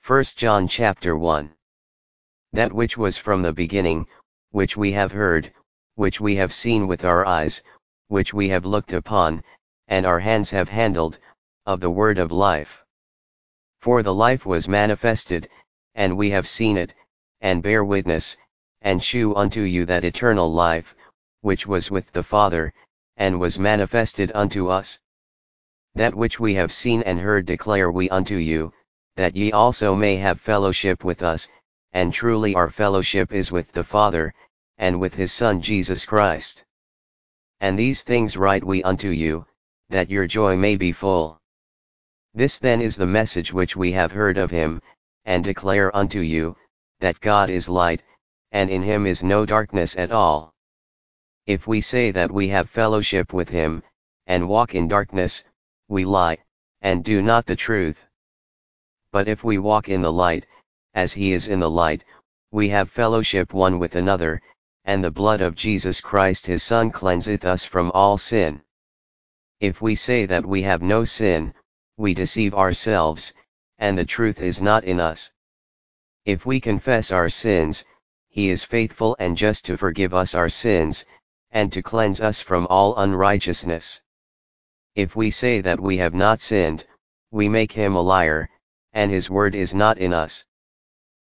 1 John chapter 1. That which was from the beginning, which we have heard, which we have seen with our eyes, which we have looked upon, and our hands have handled, of the word of life. For the life was manifested, and we have seen it, and bear witness, and shew unto you that eternal life, which was with the Father, and was manifested unto us. That which we have seen and heard declare we unto you, that ye also may have fellowship with us, and truly our fellowship is with the Father, and with his Son Jesus Christ. And these things write we unto you, that your joy may be full. This then is the message which we have heard of him, and declare unto you, that God is light, and in him is no darkness at all. If we say that we have fellowship with him, and walk in darkness, we lie, and do not the truth. But if we walk in the light, as he is in the light, we have fellowship one with another, and the blood of Jesus Christ his Son cleanseth us from all sin. If we say that we have no sin, we deceive ourselves, and the truth is not in us. If we confess our sins, he is faithful and just to forgive us our sins, and to cleanse us from all unrighteousness. If we say that we have not sinned, we make him a liar, and his word is not in us.